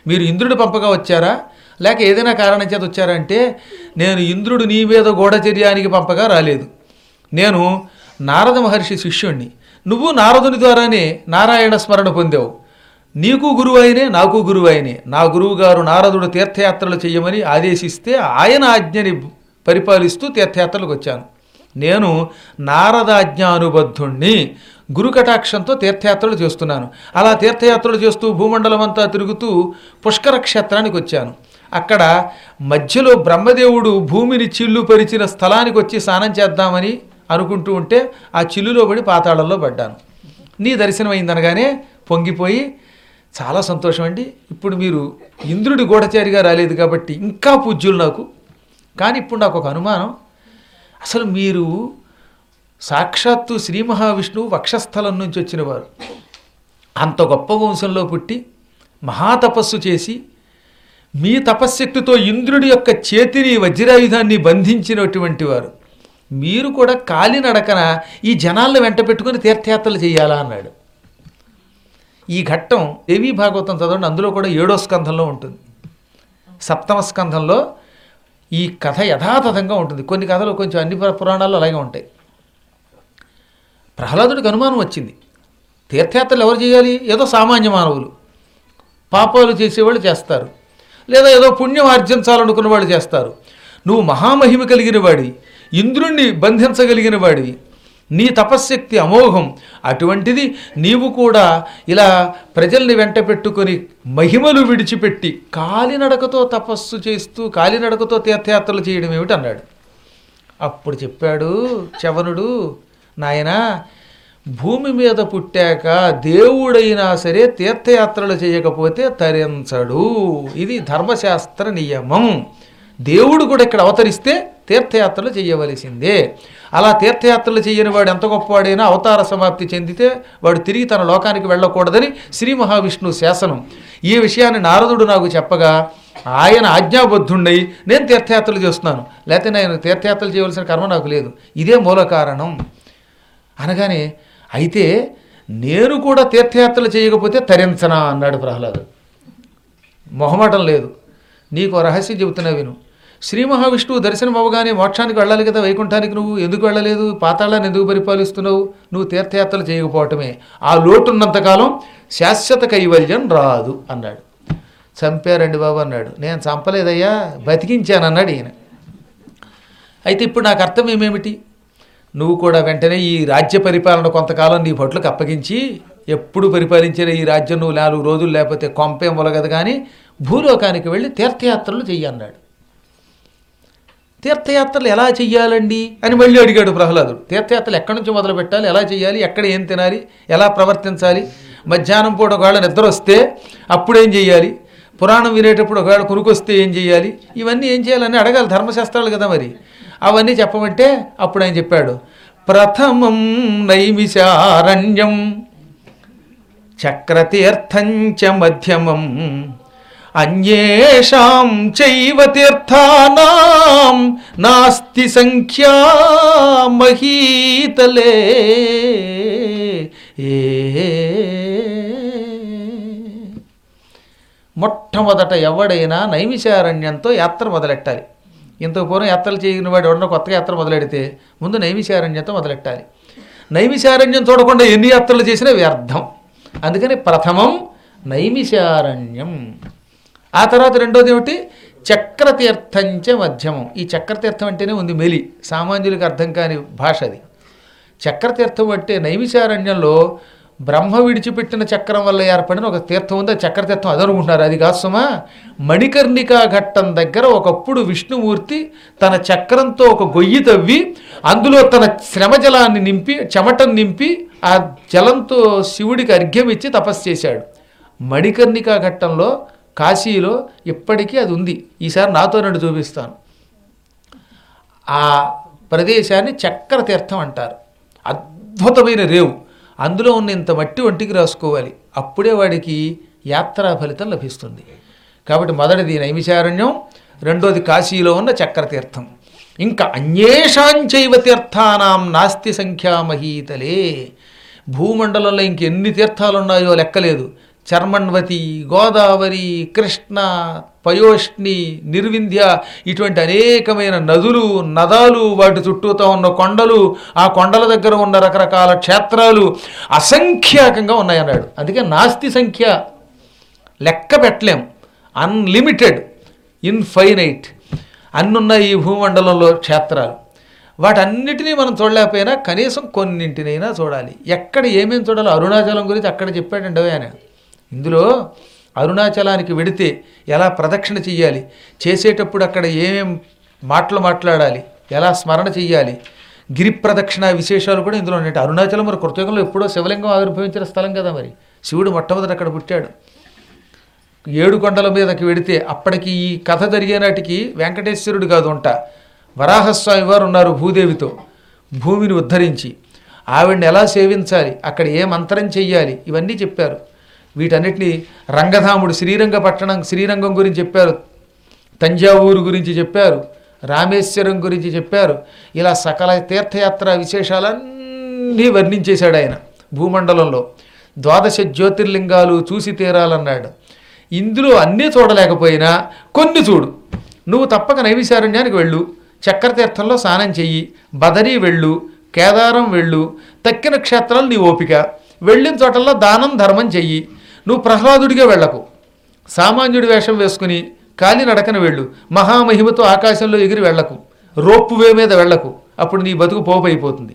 మీరు ఇంద్రుడు పంపగా వచ్చారా లేక ఏదైనా కారణం చేత వచ్చారా అంటే, నేను ఇంద్రుడు నీ మీద గూఢచర్యానికి పంపగా రాలేదు. నేను నారద మహర్షి శిష్యుణ్ణి. నువ్వు నారదుని ద్వారానే నారాయణ స్మరణ పొందావు. నీకు గురువు అయినే, నాకు గురువు అయినే. నా గురువు గారు నారదుడు తీర్థయాత్రలు చేయమని ఆదేశిస్తే ఆయన ఆజ్ఞని పరిపాలిస్తూ తీర్థయాత్రలకు వచ్చాను. నేను నారదాజ్ఞానుబద్ధుణ్ణి. గురుకటాక్షంతో తీర్థయాత్రలు చేస్తున్నాను. అలా తీర్థయాత్రలు చేస్తూ భూమండలం అంతా తిరుగుతూ పుష్కర క్షేత్రానికి వచ్చాను. అక్కడ మధ్యలో బ్రహ్మదేవుడు భూమిని చిల్లు పరిచిన స్థలానికి వచ్చి స్నానం చేద్దామని అనుకుంటూ ఉంటే ఆ చిల్లులో పడి పాతాళంలో పడ్డాను. నీ దర్శనం అయిందనగానే పొంగిపోయి, చాలా సంతోషం అండి, ఇప్పుడు మీరు ఇంద్రుడి గూఢచారిగా రాలేదు కాబట్టి ఇంకా పూజ్యులు నాకు. కానీ ఇప్పుడు నాకు ఒక అనుమానం, అసలు మీరు సాక్షాత్తు శ్రీ మహావిష్ణువు వక్షస్థలం నుంచి వచ్చినవారు. అంత గొప్ప వంశంలో పుట్టి మహాతపస్సు చేసి మీ తపశ్శక్తితో ఇంద్రుడి యొక్క చేతిని వజ్రాయుధాన్ని బంధించినటువంటి వారు. మీరు కూడా కాలినడకన ఈ జనాలను వెంట పెట్టుకుని తీర్థయాత్రలు చేయాలా అన్నాడు. ఈ ఘట్టం దేవీ భాగవతం చదవండి, అందులో కూడా 7వ స్కంధంలో ఉంటుంది. 7వ స్కంధంలో ఈ కథ యథాతథంగా ఉంటుంది. కొన్ని కథలు కొంచెం అన్ని పురాణాల్లో అలాగే ఉంటాయి. ప్రహ్లాదుడికి అనుమానం వచ్చింది, తీర్థయాత్రలు ఎవరు చేయాలి? ఏదో సామాన్య మానవులు, పాపాలు చేసేవాళ్ళు చేస్తారు, లేదా ఏదో పుణ్యం ఆర్జించాలనుకున్న వాళ్ళు చేస్తారు. నువ్వు మహామహిమ కలిగిన వాడివి, ఇంద్రుణ్ణి బంధించగలిగిన వాడివి, నీ తపశ్శక్తి అమోఘం. అటువంటిది నీవు కూడా ఇలా ప్రజల్ని వెంట పెట్టుకొని మహిమలు విడిచిపెట్టి కాలినడకతో తపస్సు చేస్తూ కాలినడకతో తీర్థయాత్రలు చేయడం ఏమిటి అన్నాడు. అప్పుడు చెప్పాడు చవనుడు, నాయనా, భూమి మీద పుట్టాక దేవుడైనా సరే తీర్థయాత్రలు చేయకపోతే తరించడు. ఇది ధర్మశాస్త్ర నియమం. దేవుడు కూడా ఇక్కడ అవతరిస్తే తీర్థయాత్రలు చేయవలసిందే. అలా తీర్థయాత్రలు చేయని వాడు ఎంత గొప్పవాడైనా అవతార సమాప్తి చెందితే వాడు తిరిగి తన లోకానికి వెళ్ళకూడదని శ్రీ మహావిష్ణువు శాసనం. ఈ విషయాన్ని నారదుడు నాకు చెప్పగా ఆయన ఆజ్ఞాబద్ధుండై నేను తీర్థయాత్రలు చేస్తున్నాను, లేకపోతే నేను తీర్థయాత్రలు చేయవలసిన కర్మ నాకు లేదు, ఇదే మూల కారణం అనగానే, అయితే నేను కూడా తీర్థయాత్రలు చేయకపోతే తరించనా అన్నాడు ప్రహ్లాదు. మొహమాటం లేదు, నీకు రహస్యం చెబుతున్నా విను. శ్రీ మహావిష్ణువు దర్శనం అవ్వగానే మోక్షానికి వెళ్ళాలి కదా, వైకుంఠానికి నువ్వు ఎందుకు వెళ్ళలేదు? పాతాళాన్ని ఎందుకు పరిపాలిస్తున్నావు? నువ్వు తీర్థయాత్రలు చేయకపోవటమే. ఆ లోటున్నంతకాలం శాశ్వత కైవల్యం రాదు అన్నాడు. చంపారండి బాబు అన్నాడు. నేను చంపలేదయ్యా, బతికించాను అన్నాడు ఈయన. అయితే ఇప్పుడు నాకు అర్థం ఏమేమిటి? నువ్వు కూడా వెంటనే ఈ రాజ్య పరిపాలన కొంతకాలం నీ భటులకు అప్పగించి, ఎప్పుడు పరిపాలించిన ఈ రాజ్యం నువ్వు 4 రోజులు లేకపోతే కొంపేం మొలగదు, కానీ భూలోకానికి వెళ్ళి తీర్థయాత్రలు చెయ్యన్నాడు. తీర్థయాత్రలు ఎలా చెయ్యాలండి అని మళ్ళీ అడిగాడు ప్రహ్లాదుడు. తీర్థయాత్రలు ఎక్కడి నుంచి మొదలు పెట్టాలి, ఎలా చేయాలి, ఎక్కడ ఏం తినాలి, ఎలా ప్రవర్తించాలి, మధ్యాహ్నం పూట ఒకవేళ నిద్ర వస్తే అప్పుడేం చేయాలి, పురాణం వినేటప్పుడు ఒకవేళ కునుకొస్తే ఏం చేయాలి, ఇవన్నీ ఏం చేయాలని అడగాలి, ధర్మశాస్త్రాలు కదా మరి. అవన్నీ చెప్పమంటే అప్పుడు ఆయన చెప్పాడు, ప్రథమం నైమిషారణ్యం చక్రతీర్థం చ మధ్యమం అన్యేషాం చైవ తీర్థానాం నాస్తి సంఖ్యా మహీతలే. మొట్టమొదట ఎవడైనా నైమిషారణ్యంతో యాత్ర మొదలెట్టాలి. ఇంతకు పూర్వం యాత్రలు చేయని వాడు ఎవడన్నా కొత్తగా యాత్ర మొదలెడితే ముందు నైమిషారణ్యంతో మొదలెట్టాలి. నైమిషారణ్యం చూడకుండా ఎన్ని యాత్రలు చేసినా వ్యర్థం. అందుకని ప్రథమం నైమిషారణ్యం. ఆ తర్వాత రెండోది ఏమిటి? చక్రతీర్థంచ మధ్యమం. ఈ చక్రతీర్థం అంటేనే ఉంది మెలి, సామాన్యులకు అర్థం కాని భాష అది. చక్రతీర్థం అంటే నైమిషారణ్యంలో బ్రహ్మ విడిచిపెట్టిన చక్రం వల్ల ఏర్పడిన ఒక తీర్థం ఉంది, చక్రతీర్థం అదనుకుంటున్నారు. అది కాదు సుమా. మణికర్ణికా ఘట్టం దగ్గర ఒకప్పుడు విష్ణుమూర్తి తన చక్రంతో ఒక గొయ్యి తవ్వి అందులో తన శ్రమజలాన్ని నింపి చెమటను నింపి ఆ జలంతో శివుడికి అర్ఘ్యం ఇచ్చి తపస్సు చేశాడు. మణికర్ణికా ఘట్టంలో కాశీలో ఇప్పటికీ అది ఉంది. ఈసారి నాతో నన్ను చూపిస్తాను. ఆ ప్రదేశాన్ని చక్రతీర్థం అంటారు. అద్భుతమైన రేవు, అందులో ఉన్న ఇంత మట్టి ఒంటికి రాసుకోవాలి, అప్పుడే వాడికి యాత్రా ఫలితం లభిస్తుంది. కాబట్టి మొదటిది నైమిషారణ్యం, రెండోది కాశీలో ఉన్న చక్రతీర్థం. ఇంకా అన్యేషాంచైవ తీర్థానాం నాస్తి సంఖ్యామహీతలే. భూమండలంలో ఇంకెన్ని తీర్థాలు ఉన్నాయో లెక్కలేదు. చర్మణ్వతి, గోదావరి, కృష్ణ, పయోష్ణి, నిర్వింధ్య ఇటువంటి అనేకమైన నదులు, నదాలు, వాటి చుట్టూతో ఉన్న కొండలు, ఆ కొండల దగ్గర ఉన్న రకరకాల క్షేత్రాలు అసంఖ్యాకంగా ఉన్నాయన్నాడు. అందుకే నాస్తి సంఖ్య, లెక్క పెట్టలేం, అన్లిమిటెడ్, ఇన్ఫైనైట్ అన్నున్నాయి ఈ భూమండలంలో క్షేత్రాలు. వాటన్నిటినీ మనం చూడలేకపోయినా కనీసం కొన్నింటినైనా చూడాలి. ఎక్కడ ఏమేమి చూడాలో అరుణాచలం గురించి అక్కడ చెప్పాడండి ఆయన. ఇందులో అరుణాచలానికి వెడితే ఎలా ప్రదక్షిణ చెయ్యాలి, చేసేటప్పుడు అక్కడ ఏమేం మాటలు మాట్లాడాలి, ఎలా స్మరణ చెయ్యాలి, గిరి ప్రదక్షిణ విశేషాలు కూడా ఇందులో ఉన్నాయి. అరుణాచలం మరి కృతయుగంలో ఎప్పుడో శివలింగం ఆవిర్భవించిన స్థలం కదా, మరి శివుడు మొట్టమొదటి అక్కడ పుట్టాడు. 7 కొండల మీదకి వెడితే అప్పటికి ఈ కథ జరిగే నాటికి వెంకటేశ్వరుడు కాదు ఉంటా, వరాహస్వామి వారు ఉన్నారు భూదేవితో భూమిని ఉద్ధరించి. ఆవిడ్ని ఎలా సేవించాలి, అక్కడ ఏ మంత్రం చెయ్యాలి, ఇవన్నీ చెప్పారు. వీటన్నిటినీ రంగధాముడు శ్రీరంగం గురించి చెప్పారు, తంజావూరు గురించి చెప్పారు, రామేశ్వరం గురించి చెప్పారు. ఇలా సకల తీర్థయాత్ర విశేషాలన్నీ వర్ణించేశాడు ఆయన. భూమండలంలో 12 జ్యోతిర్లింగాలు చూసి తీరాలన్నాడు. ఇందులో అన్నీ చూడలేకపోయినా కొన్ని చూడు. నువ్వు తప్పక నైమిషారణ్యానికి వెళ్ళు, చక్రతీర్థంలో స్నానం చెయ్యి, బదరీ వెళ్ళు, కేదారం వెళ్ళు, తక్కిన క్షేత్రాలు నీ ఓపిక, వెళ్ళిన చోటల్లో దానం ధర్మం చెయ్యి. నువ్వు ప్రహ్లాదుడిగా వెళ్ళకు, సామాన్యుడి వేషం వేసుకుని కాలినడకన వెళ్ళు, మహామహిమతో ఆకాశంలో ఎగిరి వెళ్ళకు, రోప్పువే మీద వెళ్ళకు, అప్పుడు నీ బతుకు పోపు అయిపోతుంది.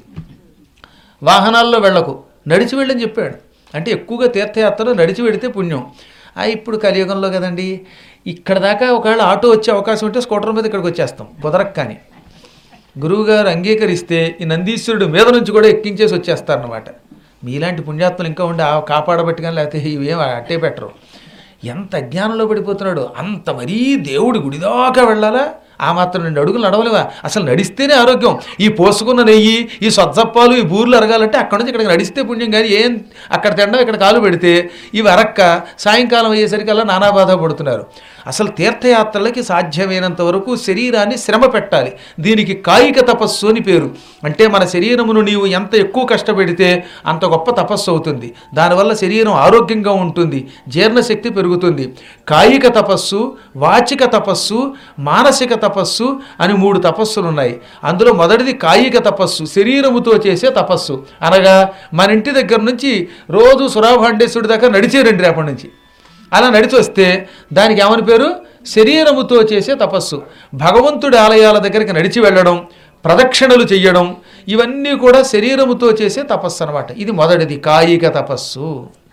వాహనాల్లో వెళ్ళకు, నడిచి వెళ్ళని చెప్పాడు. అంటే ఎక్కువగా తీర్థయాత్రలో నడిచి వెడితే పుణ్యం. ఇప్పుడు కలియుగంలో కదండి, ఇక్కడ దాకా ఒకవేళ ఆటో వచ్చే అవకాశం ఉంటే స్కూటర్ మీద ఇక్కడికి వచ్చేస్తాం కుదరక్. కానీ గురువుగారు అంగీకరిస్తే ఈ నందీశ్వరుడు మీద నుంచి కూడా ఎక్కించేసి వచ్చేస్తారన్నమాట. మీలాంటి పుణ్యాత్మలు ఇంకా ఉండి కాపాడబట్టి కానీ, లేకపోతే ఇవేం అట్టే పెట్టరు. ఎంత అజ్ఞానంలో పడిపోతున్నాడు. అంత మరీ దేవుడి గుడిదాకా వెళ్ళాలా? ఆ మాత్రం 2 అడుగులు నడవలేవా? అసలు నడిస్తేనే ఆరోగ్యం. ఈ పోసుకున్న నెయ్యి, ఈ సొజ్జప్పాలు, ఈ బూర్లు అరగాలంటే అక్కడ నుంచి ఇక్కడికి నడిస్తే పుణ్యం. కానీ ఏం అక్కడ తినడం, ఇక్కడ కాలు పెడితే ఇవి అరక్క సాయంకాలం అయ్యేసరికల్లా నానా బాధ పడుతున్నారు. అసలు తీర్థయాత్రలకి సాధ్యమైనంత వరకు శరీరాన్ని శ్రమ పెట్టాలి. దీనికి కాయిక తపస్సు అని పేరు. అంటే మన శరీరమును నీవు ఎంత ఎక్కువ కష్టపెడితే అంత గొప్ప తపస్సు అవుతుంది. దానివల్ల శరీరం ఆరోగ్యంగా ఉంటుంది, జీర్ణశక్తి పెరుగుతుంది. కాయిక తపస్సు, వాచిక తపస్సు, మానసిక తపస్సు అని 3 తపస్సులు ఉన్నాయి. అందులో మొదటిది కాయిక తపస్సు, శరీరముతో చేసే తపస్సు. అనగా మన ఇంటి దగ్గర నుంచి రోజు సురాభాండేశ్వరుడి దాకా నడిచేరండి రేపటి నుంచి. అలా నడిచి వస్తే దానికి ఏమని పేరు? శరీరముతో చేసే తపస్సు. భగవంతుడి ఆలయాల దగ్గరికి నడిచి వెళ్ళడం, ప్రదక్షిణలు చెయ్యడం, ఇవన్నీ కూడా శరీరముతో చేసే తపస్సు అన్నమాట. ఇది మొదటిది కాయిక తపస్సు.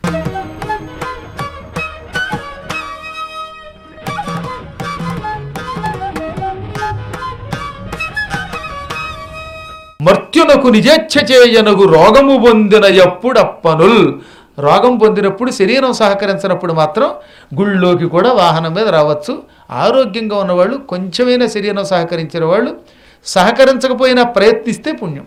మర్త్యునకు నిజేచ్ఛ చేయనగు రోగము పొందిన ఎప్పుడప్పనుల్. రోగం పొందినప్పుడు, శరీరం సహకరించినప్పుడు మాత్రం గుళ్ళోకి కూడా వాహనం మీద రావచ్చు. ఆరోగ్యంగా ఉన్నవాళ్ళు, కొంచెమైనా శరీరం సహకరించిన వాళ్ళు, సహకరించకపోయినా ప్రయత్నిస్తే పుణ్యం.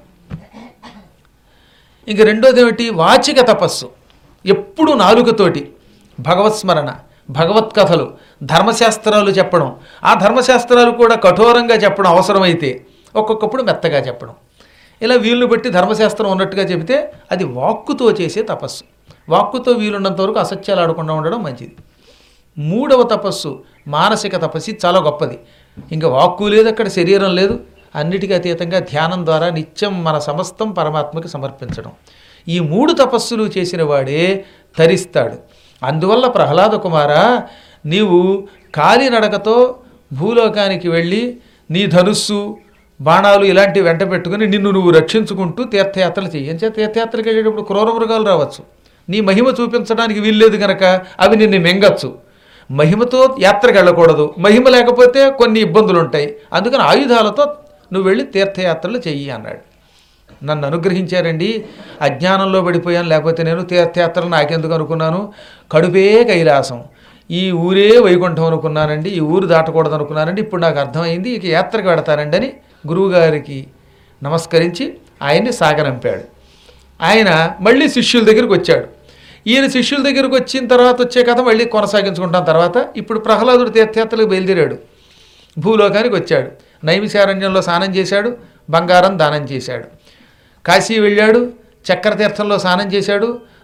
ఇంక రెండోది ఏమిటి? వాచిక తపస్సు. ఎప్పుడు నాలుకతోటి భగవత్స్మరణ, భగవత్కథలు, ధర్మశాస్త్రాలు చెప్పడం. ఆ ధర్మశాస్త్రాలు కూడా కఠోరంగా చెప్పడం అవసరమైతే, ఒక్కొక్కప్పుడు మెత్తగా చెప్పడం. ఇలా వీలును బట్టి ధర్మశాస్త్రం ఉన్నట్టుగా చెబితే అది వాక్కుతో చేసే తపస్సు. వాక్కుతో వీలున్నంత వరకు అసత్యాలు ఆడకుండా ఉండడం మంచిది. 3వ తపస్సు మానసిక తపస్సు. చాలా గొప్పది. ఇంకా వాక్కు లేదు, అక్కడ శరీరం లేదు, అన్నిటికీ అతీతంగా ధ్యానం ద్వారా నిత్యం మన సమస్తం పరమాత్మకి సమర్పించడం. ఈ 3 తపస్సులు చేసిన వాడే తరిస్తాడు. అందువల్ల ప్రహ్లాద కుమార, నీవు కాలినడకతో భూలోకానికి వెళ్ళి నీ ధనుస్సు, బాణాలు ఇలాంటివి వెంట పెట్టుకుని నిన్ను నువ్వు రక్షించుకుంటూ తీర్థయాత్రలు చెయ్యించే. తీర్థయాత్రలకు వెళ్ళేటప్పుడు క్రూర మృగాలు రావచ్చు. నీ మహిమ చూపించడానికి వీల్లేదు కనుక అవి నిన్ను మింగచ్చు. మహిమతో యాత్రకు వెళ్ళకూడదు. మహిమ లేకపోతే కొన్ని ఇబ్బందులు ఉంటాయి. అందుకని ఆయుధాలతో నువ్వు వెళ్ళి తీర్థయాత్రలు చెయ్యి అన్నాడు. నన్ను అనుగ్రహించారండి. అజ్ఞానంలో పడిపోయాను, లేకపోతే నేను తీర్థయాత్రలు నాకెందుకు అనుకున్నాను. కడుపే కైలాసం, ఈ ఊరే వైకుంఠం అనుకున్నానండి, ఈ ఊరు దాటకూడదు అనుకున్నానండి. ఇప్పుడు నాకు అర్థమైంది, ఇక యాత్రకు వెడతానండి అని గురువుగారికి నమస్కరించి ఆయన్ని సాగనంపాడు. ఆయన మళ్ళీ శిష్యుల దగ్గరికి వచ్చాడు. ఈయన శిష్యుల దగ్గరికి వచ్చిన తర్వాత వచ్చే కథ మళ్ళీ కొనసాగించుకుంటాం తర్వాత. ఇప్పుడు ప్రహ్లాదుడు తీర్థయాత్రలకు బయలుదేరాడు, భూలోకానికి వచ్చాడు. నైమిషారణ్యంలో స్నానం చేశాడు, బంగారం దానం చేశాడు. కాశీ వెళ్ళాడు, చక్రతీర్థంలో స్నానం చేశాడు,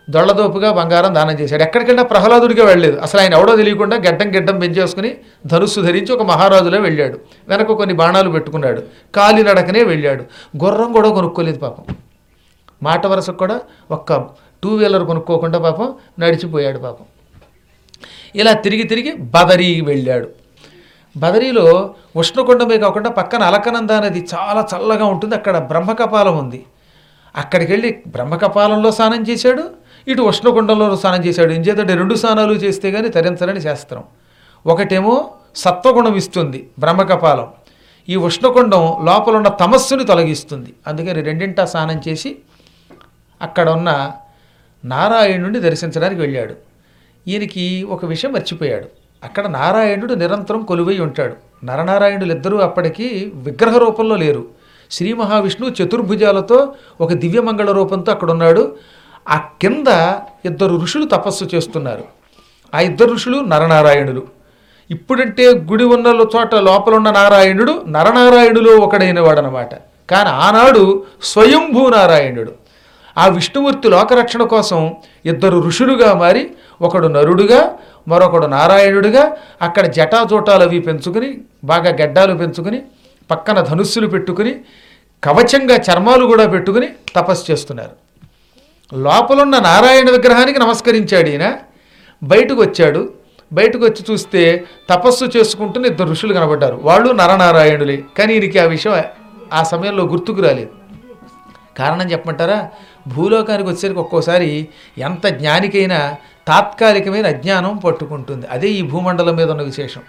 దొళ్ళదోపుగా బంగారం దానం చేశాడు. ఎక్కడికైనా ప్రహ్లాదుడిగా వెళ్ళలేదు. అసలు ఆయన ఎవడో తెలియకుండా గడ్డం పెంచేసుకుని ధనుస్సు ధరించి ఒక మహారాజులో వెళ్ళాడు. వెనక కొన్ని బాణాలు పెట్టుకున్నాడు. కాలినడకనే వెళ్ళాడు. గుర్రం కూడా కొనుక్కోలేదు పాపం. మాట వరసకు కూడా ఒక్క 2 వీలర్ కొనుక్కోకుండా పాపం నడిచిపోయాడు పాపం. ఇలా తిరిగి బదరీ వెళ్ళాడు. బదరీలో ఉష్ణకుండమే కాకుండా పక్కన అలకనంద నది చాలా చల్లగా ఉంటుంది. అక్కడ బ్రహ్మకపాలం ఉంది. అక్కడికి వెళ్ళి బ్రహ్మకపాలంలో స్నానం చేశాడు, ఇటు ఉష్ణకుండంలో స్నానం చేశాడు. ఇంచేతంటే 2 స్నానాలు చేస్తే కానీ తరించరని శాస్త్రం. ఒకటేమో సత్వగుణం ఇస్తుంది బ్రహ్మకపాలం, ఈ ఉష్ణకుండం లోపల ఉన్న తమస్సుని తొలగిస్తుంది. అందుకని రెండింటా స్నానం చేసి అక్కడ ఉన్న నారాయణుడిని దర్శించడానికి వెళ్ళాడు. ఈయనకి ఒక విషయం మర్చిపోయాడు. అక్కడ నారాయణుడు నిరంతరం కొలువై ఉంటాడు. నరనారాయణులు ఇద్దరూ అప్పటికి విగ్రహ రూపంలో లేరు. శ్రీ మహావిష్ణువు చతుర్భుజాలతో ఒక దివ్యమంగళ రూపంతో అక్కడ ఉన్నాడు. ఆ కింద 2 ఋషులు తపస్సు చేస్తున్నారు. ఆ 2 ఋషులు నరనారాయణులు. ఇప్పుడంటే గుడి ఉన్న చోట లోపల ఉన్న నారాయణుడు నరనారాయణులో ఒకడైన వాడనమాట. కానీ ఆనాడు స్వయంభూ నారాయణుడు. ఆ విష్ణుమూర్తి లోకరక్షణ కోసం 2 ఋషులుగా మారి ఒకడు నరుడుగా మరొకడు నారాయణుడిగా అక్కడ జటాజోటాలు అవి పెంచుకుని బాగా గడ్డాలు పెంచుకుని పక్కన ధనుస్సులు పెట్టుకుని కవచంగా చర్మాలు కూడా పెట్టుకుని తపస్సు చేస్తున్నారు. లోపలున్న నారాయణ విగ్రహానికి నమస్కరించాడు ఈయన. బయటకు వచ్చాడు. బయటకు వచ్చి చూస్తే తపస్సు చేసుకుంటున్న 2 ఋషులు కనబడ్డారు. వాళ్ళు నరనారాయణులే. కానీ ఈయనకి ఆ విషయం ఆ సమయంలో గుర్తుకు రాలేదు. కారణం చెప్పమంటారా? భూలోకానికి వచ్చేసరికి ఒక్కోసారి ఎంత జ్ఞానికైనా తాత్కాలికమైన అజ్ఞానం పట్టుకుంటుంది. అదే ఈ భూమండలం మీద ఉన్న విశేషం.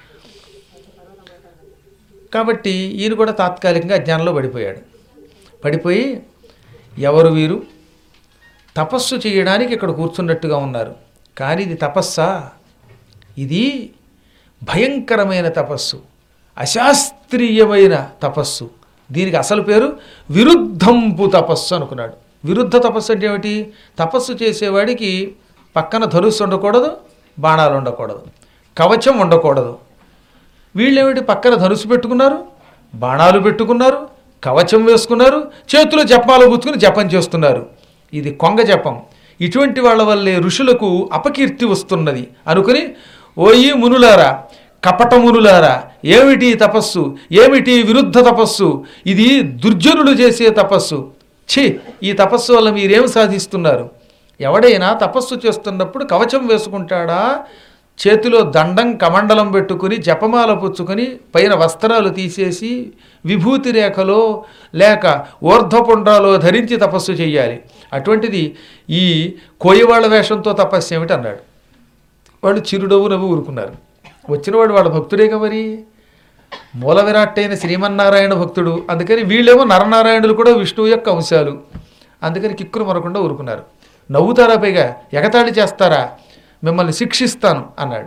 కాబట్టి ఈయన కూడా తాత్కాలికంగా అజ్ఞానంలో పడిపోయి ఎవరు వీరు తపస్సు చేయడానికి ఇక్కడ కూర్చున్నట్టుగా ఉన్నారు. కానీ ఇది తపస్సా? ఇది భయంకరమైన తపస్సు, అశాస్త్రీయమైన తపస్సు. దీనికి అసలు పేరు విరుద్ధంపు తపస్సు అనుకున్నాడు. విరుద్ధ తపస్సు అంటే ఏమిటి? తపస్సు చేసేవాడికి పక్కన ధనుస్సు ఉండకూడదు, బాణాలు ఉండకూడదు, కవచం ఉండకూడదు. వీళ్ళేమిటి పక్కన ధనుసు పెట్టుకున్నారు, బాణాలు పెట్టుకున్నారు, కవచం వేసుకున్నారు, చేతులు జపాలు పుచ్చుకుని జపం చేస్తున్నారు. ఇది కొంగ జపం. ఇటువంటి వాళ్ళ వల్లే ఋషులకు అపకీర్తి వస్తున్నది అనుకుని, ఓయి మునులారా, కపట మునులారా, ఏమిటి తపస్సు, ఏమిటి విరుద్ధ తపస్సు, ఇది దుర్జనులు చేసే తపస్సు. ఛీ, ఈ తపస్సు వల్ల మీరేం సాధిస్తున్నారు? ఎవడైనా తపస్సు చేస్తున్నప్పుడు కవచం వేసుకుంటాడా? చేతిలో దండం కమండలం పెట్టుకుని జపమాల పుచ్చుకొని పైన వస్త్రాలు తీసేసి విభూతి రేఖలో లేక ఊర్ధ్వపుండ్రాలో ధరించి తపస్సు చేయాలి. అటువంటిది ఈ కోయవాళ్ళ వేషంతో తపస్సు ఏమిటి అన్నాడు. వాళ్ళు చిరునవ్వు నవ్వు ఊరుకున్నారు. వచ్చినవాడు వాళ్ళ భక్తుడేగా, మరి మూల విరాట్ అయిన శ్రీమన్నారాయణ భక్తుడు. అందుకని వీళ్ళేమో నరనారాయణులు కూడా విష్ణువు యొక్క అంశాలు. అందుకని కిక్కురు మరకుండా ఊరుకున్నారు. నవ్వుతారా, పైగా ఎగతాళి చేస్తారా, మిమ్మల్ని శిక్షిస్తాను అన్నాడు.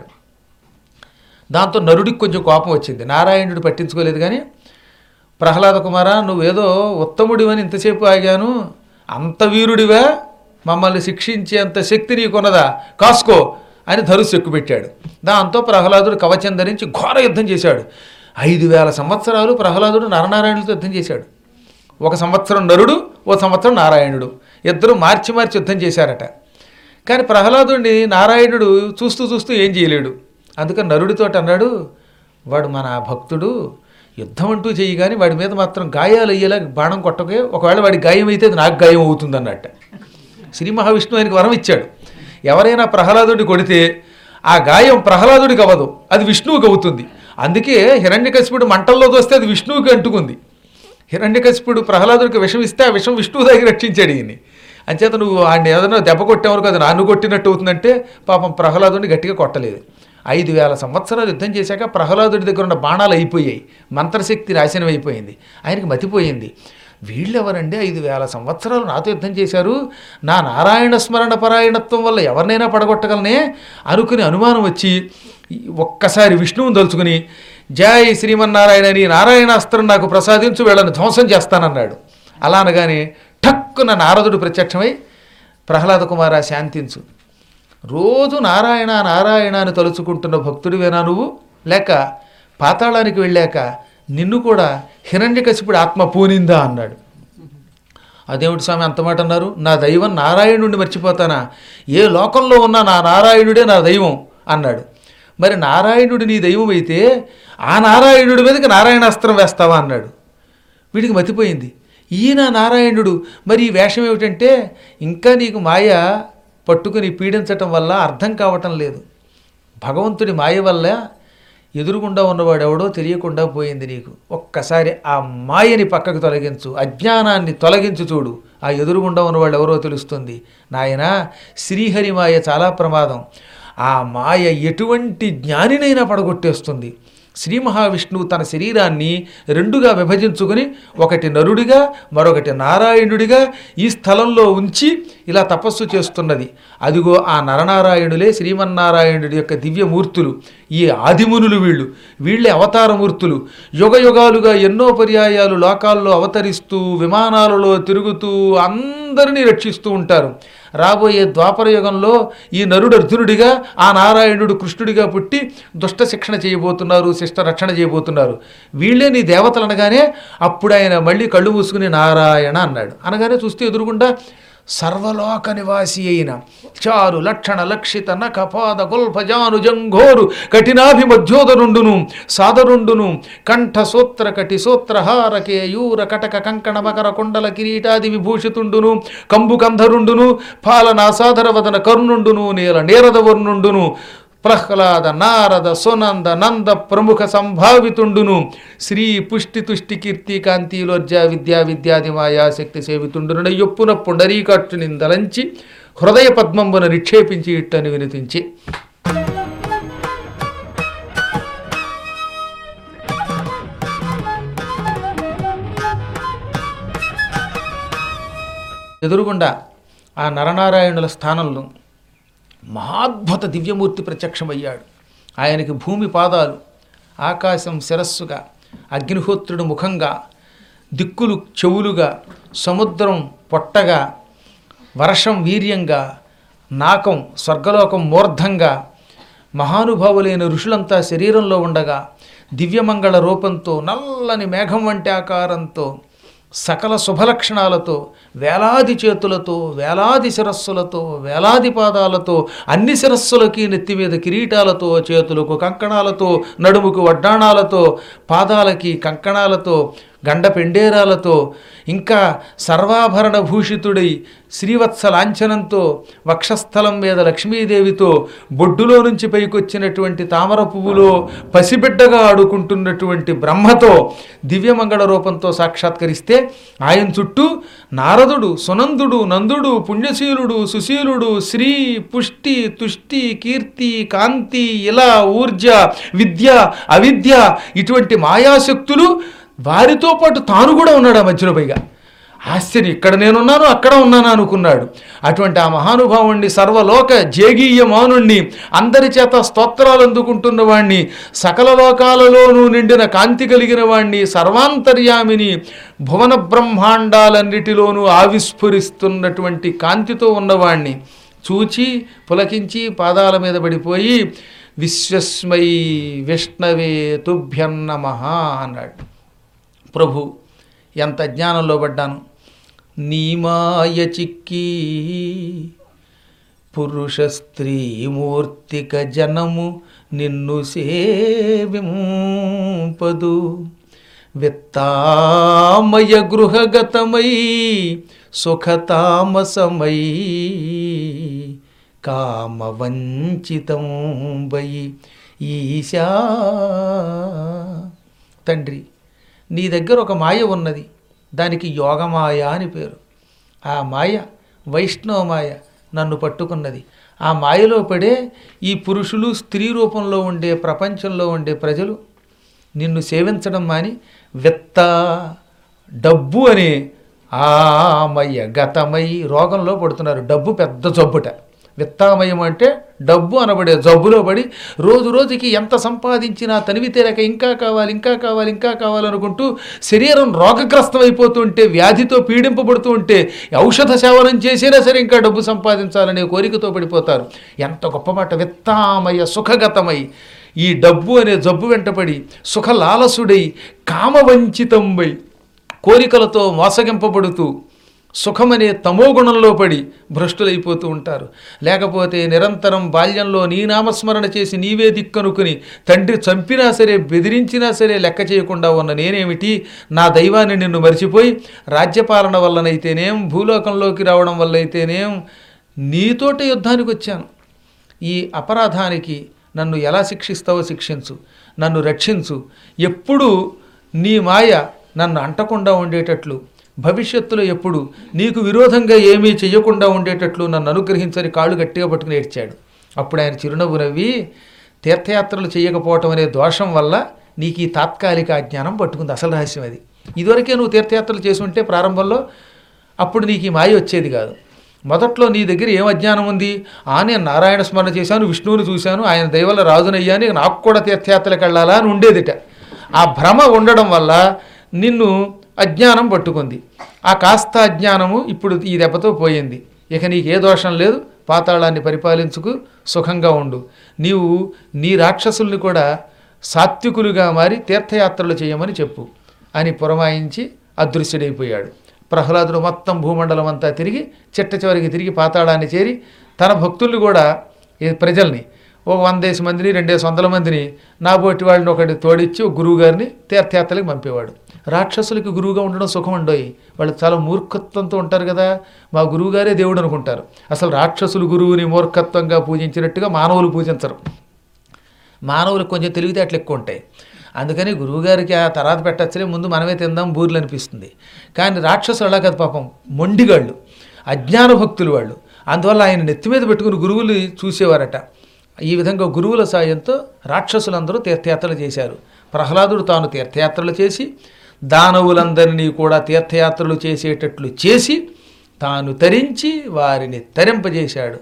దాంతో నరుడికి కొంచెం కోపం వచ్చింది. నారాయణుడు పట్టించుకోలేదు. కానీ ప్రహ్లాద కుమారా, నువ్వేదో ఉత్తముడివని ఇంతసేపు ఆగాను, అంత వీరుడివా? మమ్మల్ని శిక్షించేంత శక్తి నీకున్నదా? కాసుకో అని ధనుస్సు ఎక్కుపెట్టాడు. దాంతో ప్రహ్లాదుడు కవచం ధరించి ఘోర యుద్ధం చేశాడు. 5000 సంవత్సరాలు ప్రహ్లాదుడు నరనారాయణులతో యుద్ధం చేశాడు. 1 సంవత్సరం నరుడు, 1 సంవత్సరం నారాయణుడు, ఇద్దరు మార్చి యుద్ధం చేశారట. కానీ ప్రహ్లాదుడిని నారాయణుడు చూస్తూ ఏం చేయలేడు. అందుకని నరుడితో అన్నాడు, వాడు మన భక్తుడు, యుద్ధం అంటూ చెయ్యి, కానీ వాడి మీద మాత్రం గాయాలు అయ్యేలా బాణం కొట్టకే, ఒకవేళ వాడి గాయం అయితే అది నాకు గాయం అవుతుంది అన్నట్ట. శ్రీ మహావిష్ణువు ఆయనకు వరం ఇచ్చాడు. ఎవరైనా ప్రహ్లాదుడిని కొడితే ఆ గాయం ప్రహ్లాదుడికి అవ్వదు, అది విష్ణువుకి అవుతుంది. అందుకే హిరణ్యకశిపుడు మంటల్లో తోస్తే అది విష్ణువుకి అంటుకుంది. హిరణ్యకశిపుడు ప్రహ్లాదుడికి విషం ఇస్తే ఆ విషం విష్ణువు దగ్గర రక్షించాడు ఈయన్ని. అంచేత నువ్వు ఆయన ఏదైనా దెబ్బ కొట్టేవరకు అది నన్ను కొట్టినట్టు అవుతుందంటే పాపం ప్రహ్లాదుడిని గట్టిగా కొట్టలేదు. 5000 సంవత్సరాలు యుద్ధం చేశాక ప్రహ్లాదుడి దగ్గర ఉన్న బాణాలు అయిపోయాయి, మంత్రశక్తి నాశనం అయిపోయింది. ఆయనకి మతిపోయింది. వీళ్ళెవరండి 5000 సంవత్సరాలు నాతో యుద్ధం చేశారు, నా నారాయణ స్మరణ పరాయణత్వం వల్ల ఎవరినైనా పడగొట్టగలనే అనుకుని అనుమానం వచ్చి ఒక్కసారి విష్ణువుని తలుచుకుని, జై శ్రీమన్నారాయణ అని నారాయణాస్త్రం నాకు ప్రసాదించు, వీళ్ళని ధ్వంసం చేస్తానన్నాడు. అలా అనగానే ఠక్కున నారదుడు ప్రత్యక్షమై, ప్రహ్లాద కుమార శాంతించు, రోజు నారాయణ నారాయణ అని తలుచుకుంటున్న భక్తుడివేనా నువ్వు? లేక పాతాళానికి వెళ్ళాక నిన్ను కూడా హిరణ్యకశిపుడు ఆత్మ పూనిందా అన్నాడు. అదేమిటి స్వామి అంత మాట అన్నారు? నా దైవం నారాయణుడిని మర్చిపోతానా? ఏ లోకంలో ఉన్నా నా నారాయణుడే నా దైవం అన్నాడు. మరి నారాయణుడు నీ దైవం అయితే ఆ నారాయణుడి మీదకి నారాయణాస్త్రం వేస్తావా అన్నాడు. వీడికి మతిపోయింది. ఈయన నారాయణుడు, మరి ఈ వేషం ఏమిటంటే ఇంకా నీకు మాయ పట్టుకుని పీడించటం వల్ల అర్థం కావటం లేదు. భగవంతుడి మాయ వల్ల ఎదురుగుండా ఉన్నవాడు ఎవడో తెలియకుండా పోయింది నీకు. ఒక్కసారి ఆ మాయని పక్కకు తొలగించు, అజ్ఞానాన్ని తొలగించు చూడు, ఆ ఎదురుగుండా ఉన్నవాడు ఎవరో తెలుస్తుంది. నాయనా, శ్రీహరి మాయ చాలా ప్రమాదం. ఆ మాయ ఎటువంటి జ్ఞానినైనా పడగొట్టేస్తుంది. శ్రీ మహావిష్ణువు తన శరీరాన్ని రెండుగా విభజించుకుని ఒకటి నరుడిగా మరొకటి నారాయణుడిగా ఈ స్థలంలో ఉంచి ఇలా తపస్సు చేస్తున్నది. అదిగో ఆ నరనారాయణులే శ్రీమన్నారాయణుడి యొక్క దివ్యమూర్తులు. ఈ ఆదిమునులు వీళ్ళే అవతారమూర్తులు. యుగయుగాలుగా ఎన్నో పర్యాయాలు లోకాల్లో అవతరిస్తూ విమానాలలో తిరుగుతూ అందరినీ రక్షిస్తూ ఉంటారు. రాబోయే ద్వాపర యుగంలో ఈ నరుడు అర్జునుడిగా ఆ నారాయణుడు కృష్ణుడిగా పుట్టి దుష్ట శిక్షణ చేయబోతున్నారు, శిష్ట రక్షణ చేయబోతున్నారు. వీళ్ళే నీ దేవతలు అనగానే అప్పుడు ఆయన మళ్ళీ కళ్ళు మూసుకుని నారాయణ అన్నాడు. అనగానే చూస్తే ఎదురుగుండా సర్వలోక నివాసి అయిన చారు లక్షణ లక్షిత నఖపాద గొల్ఫజాను జంఘోరు కఠినాభిమధ్యోదరుండును సాదరుండును కంఠ సూత్ర కటి సూత్రహార కేయూర కటక కంకణ మకర కుండల కిరీటాది విభూషితుండును కంబు కంధరుండును పాలనాసాధర వదన కర్ణుండును నీల నీరద వర్ణుండును ప్రహ్లాద నారద సునంద నంద ప్రముఖ సంభావితుండును శ్రీ పుష్టి తుష్టి కీర్తి కాంతిలోర్జ విద్యా విద్యాది మాయాశక్తి సేవితుండును యొప్పున పుండరీకాక్షుని దలంచి హృదయ పద్మంబున నిక్షేపించి ఇట్టని వినిపించి. ఎదురుగుండా ఆ నరనారాయణుల స్థానంలో మహాద్భుత దివ్యమూర్తి ప్రత్యక్షమయ్యాడు. ఆయనకి భూమి పాదాలు, ఆకాశం శిరస్సుగా, అగ్నిహోత్రుడు ముఖంగా, దిక్కులు చెవులుగా, సముద్రం పొట్టగా, వర్షం వీర్యంగా, నాకం స్వర్గలోకం మూర్ధంగా, మహానుభావులైన ఋషులంతా శరీరంలో ఉండగా దివ్యమంగళ రూపంతో నల్లని మేఘం వంటి ఆకారంతో సకల శుభలక్షణాలతో వేలాది చేతులతో వేలాది శిరస్సులతో వేలాది పాదాలతో అన్ని శిరస్సులకి నెత్తి మీద కిరీటాలతో చేతులకు కంకణాలతో నడుముకు వడ్డాణాలతో పాదాలకి కంకణాలతో గండ పెండేరాలతో ఇంకా సర్వాభరణ భూషితుడై శ్రీవత్స లాంఛనంతో వక్షస్థలం మీద లక్ష్మీదేవితో బొడ్డులో నుంచి పైకొచ్చినటువంటి తామర పువ్వులో పసిబిడ్డగా ఆడుకుంటున్నటువంటి బ్రహ్మతో దివ్యమంగళ రూపంతో సాక్షాత్కరిస్తే ఆయన చుట్టూ నారదుడు సునందుడు నందుడు పుణ్యశీలుడు సుశీలుడు శ్రీ పుష్టి తుష్టి కీర్తి కాంతి ఇలా ఊర్జ విద్య అవిద్య ఇటువంటి మాయాశక్తులు వారితో పాటు తాను కూడా ఉన్నాడు. ఆ మధ్యలో పైగా ఆశ్చర్యం, ఇక్కడ నేనున్నాను అక్కడ ఉన్నాను అనుకున్నాడు. అటువంటి ఆ మహానుభావుణ్ణి సర్వలోక జేగీయమానుణ్ణి అందరి చేత స్తోత్రాలు అందుకుంటున్న వాణ్ణి సకల లోకాలలోనూ నిండిన కాంతి కలిగిన వాణ్ణి సర్వాంతర్యామిని భువన బ్రహ్మాండాలన్నిటిలోనూ ఆవిస్ఫురిస్తున్నటువంటి కాంతితో ఉన్నవాణ్ణి చూచి పులకించి పాదాల మీద పడిపోయి విశ్వస్మై విష్ణవే తుభ్యం నమః అన్నాడు. ప్రభు, ఎంత జ్ఞానంలో పడ్డాను, నీ మాయ చిక్కి పురుష స్త్రీ మూర్తిక జనము నిన్ను సేవింపదు విత్తామయ గృహగతమై సుఖతామసమై కామవంచితం వై ఈశా. తండ్రి, నీ దగ్గర ఒక మాయ ఉన్నది, దానికి యోగమాయ అని పేరు. ఆ మాయ వైష్ణవ మాయ నన్ను పట్టుకున్నది. ఆ మాయలో పడే ఈ పురుషులు స్త్రీ రూపంలో ఉండే ప్రపంచంలో ఉండే ప్రజలు నిన్ను సేవించడం మాని విత్త డబ్బు అనే ఆమయ గతమై రోగంలో పడుతున్నారు. డబ్బు పెద్ద జబ్బుట. విత్తామయం అంటే డబ్బు అనబడే జబ్బులో పడి రోజు రోజుకి ఎంత సంపాదించినా తనివి తీరక ఇంకా కావాలి ఇంకా కావాలి ఇంకా కావాలనుకుంటూ శరీరం రోగగ్రస్తం అయిపోతుంటే, వ్యాధితో పీడింపబడుతూ ఉంటే ఔషధ సేవనం చేసినా సరే ఇంకా డబ్బు సంపాదించాలనే కోరికతో పడిపోతారు. ఎంత గొప్ప మాట! విత్తామయ సుఖగతమై ఈ డబ్బు అనే జబ్బు వెంటపడి సుఖలాలసుడై కామవంచితంబై కోరికలతో మోసగింపబడుతూ సుఖమనే తమోగుణంలో పడి భ్రష్టులైపోతూ ఉంటారు. లేకపోతే నిరంతరం బాల్యంలో నీ నామస్మరణ చేసి నీవే దిక్కనుకుని తండ్రి చంపినా సరే బెదిరించినా సరే లెక్క చేయకుండా ఉన్న నేనేమిటి, నా దైవాన్ని నిన్ను మరిచిపోయి రాజ్యపాలన వల్లనైతేనేం భూలోకంలోకి రావడం వల్ల అయితేనేం నీతోటే యుద్ధానికి వచ్చాను. ఈ అపరాధానికి నన్ను ఎలా శిక్షిస్తావో శిక్షించు, నన్ను రక్షించు. ఎప్పుడూ నీ మాయ నన్ను అంటకుండా ఉండేటట్లు, భవిష్యత్తులో ఎప్పుడు నీకు విరోధంగా ఏమీ చెయ్యకుండా ఉండేటట్లు నన్ను అనుగ్రహించని కాళ్ళు గట్టిగా పట్టుకుని ఏడ్చాడు. అప్పుడు ఆయన చిరునవ్వు నవ్వి, తీర్థయాత్రలు చేయకపోవటం అనే దోషం వల్ల నీకు ఈ తాత్కాలిక అజ్ఞానం పట్టుకుంది. అసలు రహస్యం అది. ఇదివరకే నువ్వు తీర్థయాత్రలు చేసి ఉంటే ప్రారంభంలో అప్పుడు నీకు ఈ మాయ వచ్చేది కాదు. మొదట్లో నీ దగ్గర ఏం అజ్ఞానం ఉంది? నేను నారాయణ స్మరణ చేశాను, విష్ణువుని చూశాను, ఆయన దయవల్ల రాజునయ్యాను, నాకు కూడా తీర్థయాత్రలకు వెళ్ళాలా అని ఉండేదిట. ఆ భ్రమ ఉండడం వల్ల నిన్ను అజ్ఞానం పట్టుకుంది. ఆ కాస్త అజ్ఞానము ఇప్పుడు ఈ దెబ్బతో పోయింది. ఇక నీకు ఏ దోషం లేదు, పాతాళాన్ని పరిపాలించుకు సుఖంగా ఉండు. నీవు నీ రాక్షసుల్ని కూడా సాత్వికులుగా మారి తీర్థయాత్రలు చేయమని చెప్పు అని పురమాయించి అదృశ్యుడైపోయాడు. ప్రహ్లాదుడు మొత్తం భూమండలం అంతా తిరిగి చిట్ట చివరికి తిరిగి పాతాళాన్ని చేరి తన భక్తుల్ని కూడా ప్రజల్ని ఒక 100 మందిని 200 మందిని నాబోటి వాళ్ళని ఒకటి తోడిచ్చి ఒక గురువు గారిని తీర్థయాత్రలకు పంపేవాడు. రాక్షసులకి గురువుగా ఉండడం సుఖం ఉండోయి. వాళ్ళు చాలా మూర్ఖత్వంతో ఉంటారు కదా, మా గురువుగారే దేవుడు అనుకుంటారు. అసలు రాక్షసులు గురువుని మూర్ఖత్వంగా పూజించినట్టుగా మానవులు పూజించరు. మానవులకు కొంచెం తెలివితేటలు ఎక్కువ ఉంటాయి. అందుకని గురువుగారికి ఆ తర్వాత పెట్టచ్చలే, ముందు మనమే తిందాం బూర్లు అనిపిస్తుంది. కానీ రాక్షసులు అలా కదా పాపం, మొండిగాళ్ళు, అజ్ఞాన భక్తులు వాళ్ళు. అందువల్ల ఆయన నెత్తి మీద పెట్టుకుని గురువులు చూసేవారట. ఈ విధంగా గురువుల సాయంతో రాక్షసులందరూ తీర్థయాత్రలు చేశారు. ప్రహ్లాదుడు తాను తీర్థయాత్రలు చేసి దానవులందరినీ కూడా తీర్థయాత్రలు చేసేటట్లు చేసి తాను తరించి వారిని తరింపజేశాడు.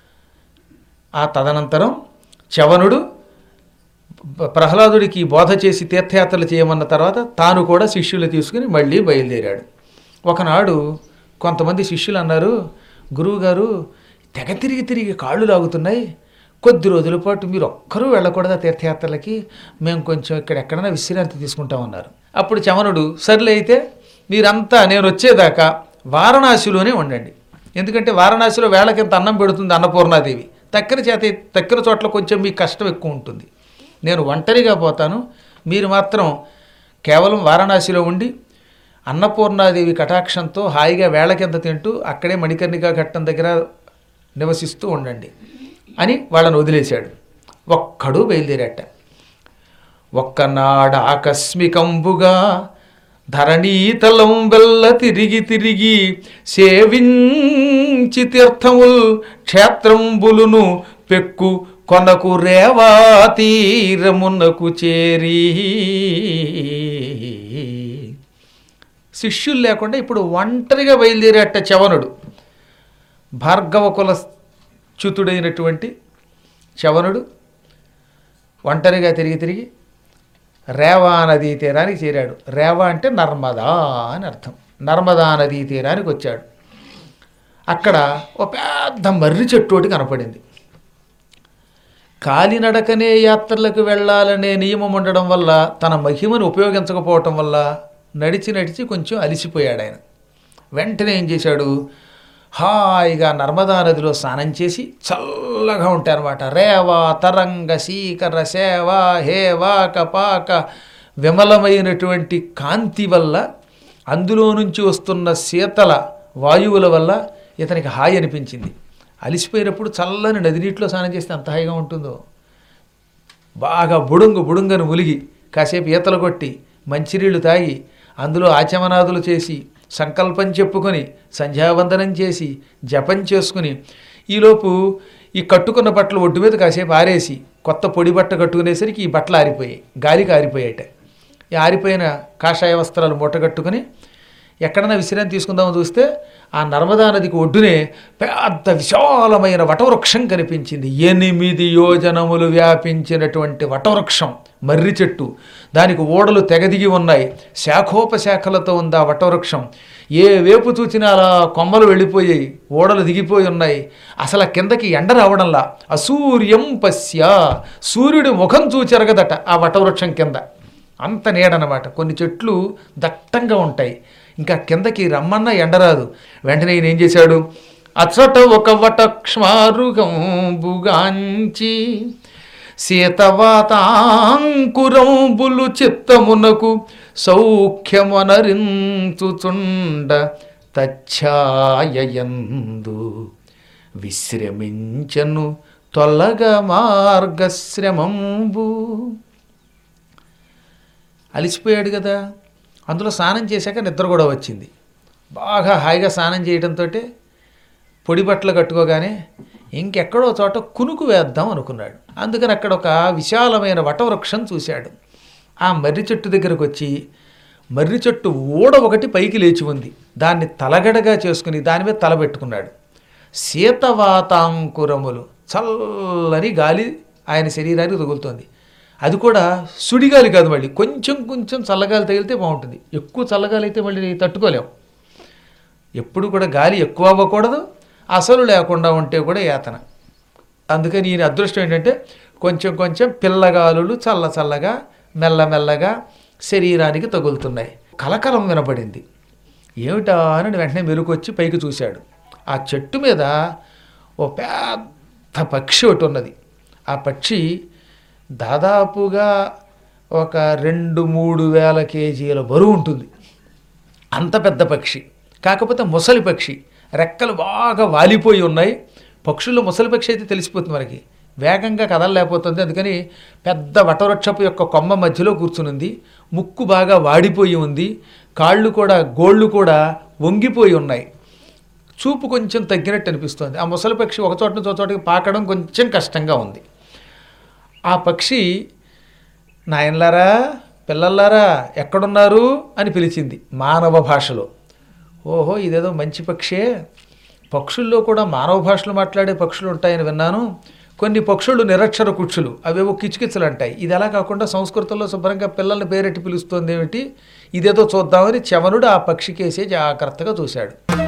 ఆ తదనంతరం చవనుడు ప్రహ్లాదుడికి బోధ చేసి తీర్థయాత్రలు చేయమన్న తర్వాత తాను కూడా శిష్యులు తీసుకుని మళ్ళీ బయలుదేరాడు. ఒకనాడు కొంతమంది శిష్యులు అన్నారు, గురువుగారు తెగ తిరిగి తిరిగి కాళ్ళు లాగుతున్నాయి, కొద్ది రోజుల పాటు మీరు ఒక్కరూ వెళ్ళకూడదా తీర్థయాత్రలకి, మేము కొంచెం ఇక్కడ ఎక్కడైనా విశ్రాంతి తీసుకుంటామన్నారు. అప్పుడు చవనుడు, సర్లే అయితే మీరంతా నేను వచ్చేదాకా వారణాసిలోనే ఉండండి. ఎందుకంటే వారణాసిలో వేళకింత అన్నం పెడుతుంది అన్నపూర్ణాదేవి. తక్కిన చోట్ల కొంచెం మీకు కష్టం ఎక్కువ ఉంటుంది. నేను ఒంటరిగా పోతాను, మీరు మాత్రం కేవలం వారణాసిలో ఉండి అన్నపూర్ణాదేవి కటాక్షంతో హాయిగా వేళకింత తింటూ అక్కడే మణికర్ణికా ఘట్టం దగ్గర నివసిస్తూ ఉండండి అని వాళ్ళని వదిలేశాడు. ఒక్కడు బయలుదేరాట. ఒక్కనాడ ఆకస్మికంబుగా ధరణీతలం వెల్ల తిరిగి తిరిగి సేవించి తీర్థముల్ క్షేత్రంబులును పెక్కు కొనకు రేవా తీరమునకు చేరి. శిష్యులు లేకుండా ఇప్పుడు ఒంటరిగా బయలుదేరేట చవనుడు. భార్గవ కుల చ్యుతుడైనటువంటి చవనుడు ఒంటరిగా తిరిగి తిరిగి రేవా నదీ తీరానికి చేరాడు. రేవా అంటే నర్మదా అని అర్థం. నర్మదా నదీ తీరానికి వచ్చాడు. అక్కడ ఒక పెద్ద మర్రి చెట్టు ఒకటి కనపడింది. కాలినడకనే యాత్రలకు వెళ్ళాలనే నియమం ఉండడం వల్ల తన మహిమను ఉపయోగించకపోవటం వల్ల నడిచి నడిచి కొంచెం అలిసిపోయాడు ఆయన. వెంటనే ఏం చేశాడు, హాయిగా నర్మదా నదిలో స్నానం చేసి చల్లగా ఉంటాయన్నమాట. రేవ తరంగ శీకర సేవ హేవా కపాక విమలమైనటువంటి కాంతి వల్ల, అందులో నుంచి వస్తున్న శీతల వాయువుల వల్ల ఇతనికి హాయి అనిపించింది. అలిసిపోయినప్పుడు చల్లని నది నీటిలో స్నానం చేస్తే అంత హాయిగా ఉంటుందో. బాగా బుడుంగను ములిగి కాసేపు ఈతలు కొట్టి మంచినీళ్లు తాగి అందులో ఆచమనాదులు చేసి సంకల్పం చెప్పుకొని సంధ్యావందనం చేసి జపం చేసుకుని ఈలోపు ఈ కట్టుకున్న బట్టలు ఒడ్డు మీద కాసేపు ఆరేసి కొత్త పొడి బట్ట కట్టుకునేసరికి ఈ బట్టలు ఆరిపోయాయి, గాలికి ఆరిపోయాయట. ఈ ఆరిపోయిన కాషాయ వస్త్రాలు మూటగట్టుకుని ఎక్కడైనా విశ్రాంతి తీసుకుందామని చూస్తే ఆ నర్మదా నదికి ఒడ్డునే పెద్ద విశాలమైన వటవృక్షం కనిపించింది. 8 యోజనములు వ్యాపించినటువంటి వటవృక్షం, మర్రి చెట్టు. దానికి ఓడలు తెగదిగి ఉన్నాయి, శాఖోపశాఖలతో ఉంది ఆ వటవృక్షం. ఏ వేపు చూచినా అలా కొమ్మలు వెళ్ళిపోయాయి, ఓడలు దిగిపోయి ఉన్నాయి. అసలు కిందకి ఎండ రావడంలా. అసూర్యం పశ్య, సూర్యుడి ముఖం చూచెరగదట ఆ వటవృక్షం కింద. అంత నీడనమాట. కొన్ని చెట్లు దట్టంగా ఉంటాయి, ఇంకా కిందకి రమ్మన్నా ఎండరాదు. వెంటనే ఈయన ఏం చేశాడు, అచ్చట ఒక వటక్ష్మారుగంబుగాంచి శీతవాతాంకురంబులు చిత్తమునకు సౌఖ్యమనరించుచుండ తచ్ఛాయయందు విశ్రమించను తొలగ మార్గశ్రమంబు. అలిసిపోయాడు కదా, అందులో స్నానం చేశాక నిద్ర కూడా వచ్చింది. బాగా హాయిగా స్నానం చేయడంతో పొడి బట్టలు కట్టుకోగానే ఇంకెక్కడో చోట కునుకు వేద్దాం అనుకున్నాడు. అందుకని అక్కడ ఒక విశాలమైన వటవృక్షం చూశాడు. ఆ మర్రి చెట్టు దగ్గరకు వచ్చి మర్రి చెట్టు ఊడ ఒకటి పైకి లేచి ఉంది, దాన్ని తలగడగా చేసుకుని దాని మీద తల పెట్టుకున్నాడు. శీతవాతాంకురములు, చల్లని గాలి ఆయన శరీరానికి తగులుతోంది. అది కూడా సుడిగాలి కాదు, మళ్ళీ కొంచెం కొంచెం చల్లగాలి తగిలితే బాగుంటుంది. ఎక్కువ చల్లగాలి అయితే మళ్ళీ తట్టుకోలేము. ఎప్పుడు కూడా గాలి ఎక్కువ అవ్వకూడదు, అసలు లేకుండా ఉంటే కూడా యాతన. అందుకని ఈయన అదృష్టం ఏంటంటే కొంచెం కొంచెం పిల్లగాలులు చల్ల చల్లగా మెల్లమెల్లగా శరీరానికి తగులుతున్నాయి. కలకలం వినపడింది. ఏమిటా అని వెంటనే మెలుకొచ్చి పైకి చూశాడు. ఆ చెట్టు మీద ఓ పెద్ద పక్షి ఒకటి ఉన్నది. ఆ పక్షి దాదాపుగా ఒక 2-3 వేల కేజీల బరువు ఉంటుంది. అంత పెద్ద పక్షి, కాకపోతే ముసలి పక్షి. రెక్కలు బాగా వాలిపోయి ఉన్నాయి. పక్షుల్లో ముసలి పక్షి అయితే తెలిసిపోతుంది మనకి, వేగంగా కదలలేకపోతుంది. అందుకని పెద్ద వటవృక్షపు యొక్క కొమ్మ మధ్యలో కూర్చునుంది. ముక్కు బాగా వాడిపోయి ఉంది. కాళ్ళు కూడా గోళ్ళు కూడా వంగిపోయి ఉన్నాయి. చూపు కొంచెం తగ్గినట్టు అనిపిస్తుంది. ఆ ముసలి పక్షి ఒక చోట నుంచి ఒక చోటకి పాకడం కొంచెం కష్టంగా ఉంది. ఆ పక్షి నాయనలారా, పిల్లల్లారా ఎక్కడున్నారు అని పిలిచింది మానవ భాషలో. ఓహో, ఇదేదో మంచి పక్షే. పక్షుల్లో కూడా మానవ భాషలు మాట్లాడే పక్షులు ఉంటాయని విన్నాను. కొన్ని పక్షులు నిరక్షర కుక్షులు, అవేవో కిచకిచలు అంటాయి. ఇది ఎలా కాకుండా సంస్కృతంలో శుభ్రంగా పిల్లల్ని పేరెట్టి పిలుస్తుంది ఏమిటి, ఇదేదో చూద్దామని చవనుడు ఆ పక్షికేసే జాగ్రత్తగా చూశాడు.